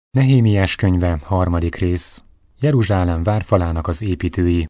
Nehémiás könyve, 3. rész. Jeruzsálem várfalának az építői.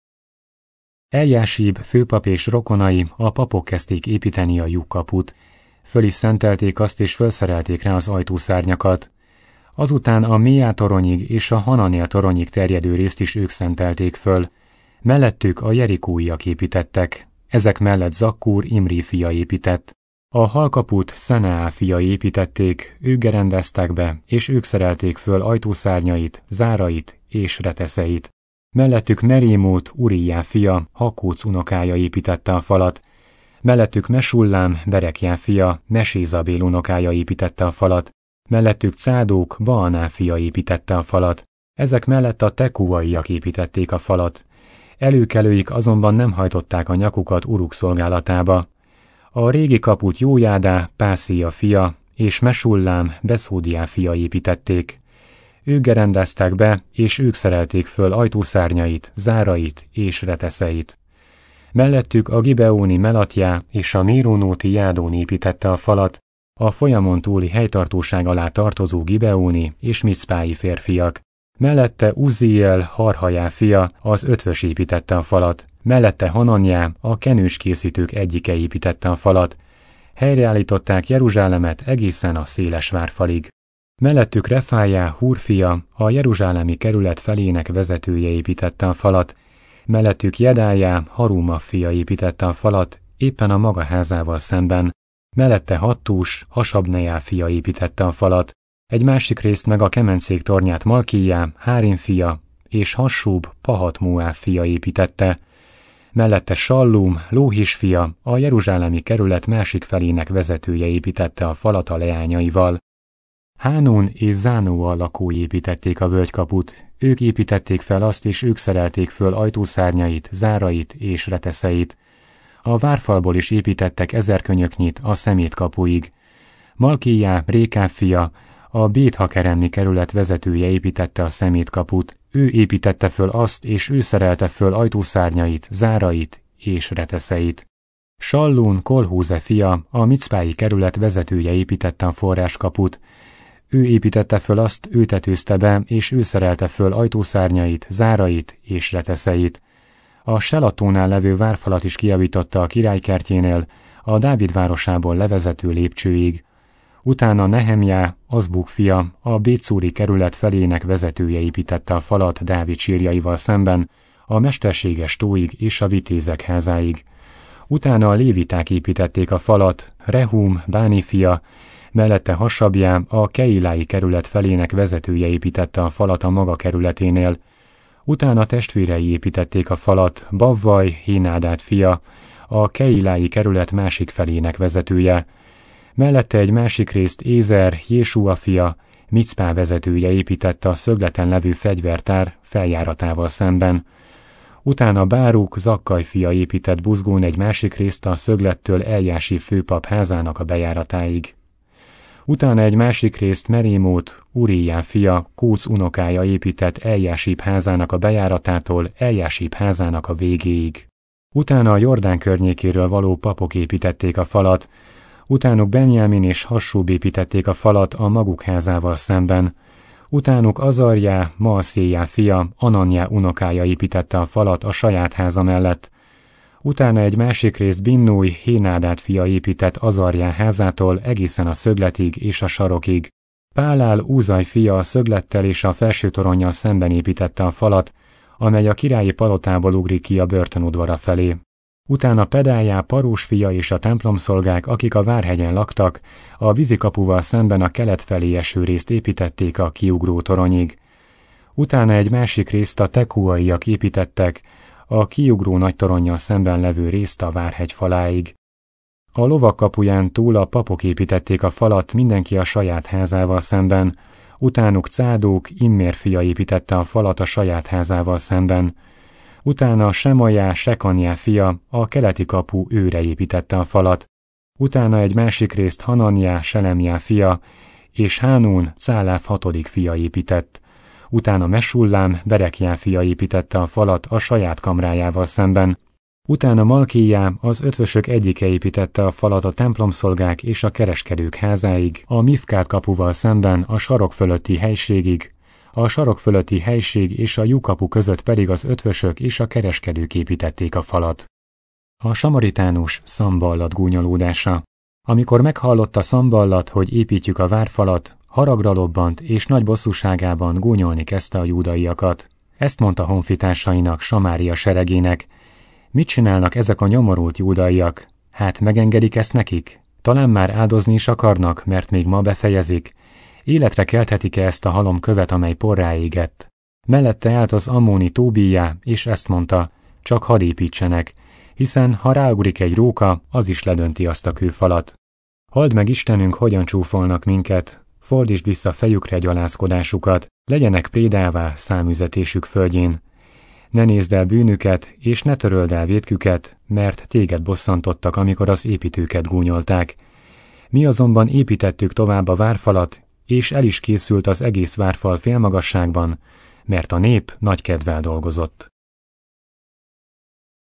Eljásíb főpap és rokonai, a papok kezdték építeni a lyukkaput. Föl is szentelték azt és fölszerelték rá az ajtószárnyakat. Azután a Méá toronyig és a Hananél toronyig terjedő részt is ők szentelték föl. Mellettük a jerikóiak építettek. Ezek mellett Zakkúr Imri fia épített. A halkaput Szeneá fiai építették, ők gerendeztek be, és ők szerelték föl ajtószárnyait, zárait és reteszeit. Mellettük Merémót, Uriá fia, Hakóc unokája építette a falat. Mellettük Mesullám, Berekjá fia, Mesézabél unokája építette a falat. Mellettük Cádók, Baaná fia építette a falat. Ezek mellett a tekúaiak építették a falat. Előkelőik azonban nem hajtották a nyakukat uruk szolgálatába. A régi kaput Jójádá, Pászéja fia, és Mesullám, Beszódiá fia építették. Ők gerendeztek be, és ők szerelték föl ajtószárnyait, zárait és reteszeit. Mellettük a gibeóni Melatjá és a Méronóti Jádón építette a falat, a folyamon túli helytartóság alá tartozó gibeóni és micpái férfiak. Mellette Uzziel, Harhajá fia, az ötvös építette a falat. Mellette Hananjá, a kenőskészítők egyike építette a falat. Helyreállították Jeruzsálemet egészen a széles várfalig. Mellettük Refájá, Húr fia, a jeruzsálemi kerület felének vezetője építette a falat. Mellettük Jedájá, Haruma fia építette a falat, éppen a maga házával szemben. Mellette Hattús, Hasabnejá fia építette a falat. Egy másik részt meg a kemencék tornyát Malkijá, Hárim fia, és Hassúb, Pahat-Moá fia építette. Mellette Sallum, Lóhis fia, a jeruzsálemi kerület másik felének vezetője építette a falat a leányaival. Hánun és Zánóa lakói építették a völgykaput, ők építették fel azt és ők szerelték föl ajtószárnyait, zárait és reteszeit. A várfalból is építettek 1000 könyöknyit a szemétkapuig. Malkijá, Rékáb fia, a Bét-Hakeremmi kerület vezetője építette a szemétkaput, ő építette föl azt, és ő szerelte föl ajtószárnyait, zárait és reteszeit. Sallún, Kolhúze fia, a micpái kerület vezetője építette a forráskaput, ő építette föl azt, ő tetőzte be, és ő szerelte föl ajtószárnyait, zárait és reteszeit. A Selatónál levő várfalat is kijavította a királykertjénél, a Dávid városából levezető lépcsőig. Utána Nehemjá, Azbuk fia, a Bécúri kerület felének vezetője építette a falat Dávid sírjaival szemben, a mesterséges tóig és a vitézek házáig. Utána a léviták építették a falat, Rehum, Báni fia, mellette Hasabjá, a Keilái kerület felének vezetője építette a falat a maga kerületénél. Utána testvérei építették a falat, Bavvaj, Hénádát fia, a Keilái kerület másik felének vezetője. Mellette egy másik részt Ézer, Jésua fia, Micpá vezetője építette a szögleten levő fegyvertár feljáratával szemben. Utána Báruk, Zakkaj fia épített buzgón egy másik részt a szöglettől Eljásíb főpap házának a bejáratáig. Utána egy másik részt Merémót, Uriá fia, Kóc unokája épített Eljásíb házának a bejáratától Eljásíb házának a végéig. Utána a Jordán környékéről való papok építették a falat, utánuk Benjámin és Hassúb építették a falat a maguk házával szemben. Utánuk Azarjá, Maasszéjá fia, Ananjá unokája építette a falat a saját háza mellett. Utána egy másik részt Binnúj, Hénádát fia épített Azarjá házától egészen a szögletig és a sarokig. Pálál, Úzaj fia a szöglettel és a felsőtoronnyal szemben építette a falat, amely a királyi palotából ugrik ki a börtönudvara felé. Utána Pedájá, Parús fia és a templomszolgák, akik a várhegyen laktak, a vízikapuval szemben a kelet felé eső részt építették a kiugró toronyig. Utána egy másik részt a tekúaiak építettek, a kiugró nagy toronnyal szemben levő részt a várhegy faláig. A lovak kapuján túl a papok építették a falat mindenki a saját házával szemben, utánuk Cádók, Immér fia építette a falat a saját házával szemben. Utána Semajá, Sekanjá fia, a keleti kapu őre építette a falat. Utána egy másik részt Hananjá, Selemjá fia, és Hánún, Cáláf 6. fia épített. Utána Mesullám, Berekjá fia építette a falat a saját kamrájával szemben. Utána Malkijá, az ötvösök egyike építette a falat a templomszolgák és a kereskedők házáig, a Mifkát kapuval szemben a sarok fölötti helységig, a sarok fölötti helység és a lyukkapu között pedig az ötvösök és a kereskedők építették a falat. A samaritánus Szamballat gúnyolódása. Amikor meghallotta Szamballat, hogy építjük a várfalat, haragra lobbant és nagy bosszúságában gúnyolni kezdte a júdaiakat. Ezt mondta honfitársainak, Samária seregének: mit csinálnak ezek a nyomorult júdaiak? Hát megengedik ezt nekik? Talán már áldozni is akarnak, mert még ma befejezik. Életre kelthetik-e ezt a halom követ, amely porrá égett? Mellette állt az ammóni Tóbijá, és ezt mondta: csak hadd építsenek, hiszen ha ráugrik egy róka, az is ledönti azt a kőfalat. Halld meg Istenünk, hogyan csúfolnak minket, fordítsd vissza fejükre gyalázkodásukat, legyenek prédává számüzetésük földjén. Ne nézd el bűnüket, és ne töröld el vétküket, mert téged bosszantottak, amikor az építőket gúnyolták. Mi azonban építettük tovább a várfalat, és el is készült az egész várfal félmagasságban, mert a nép nagy kedvel dolgozott.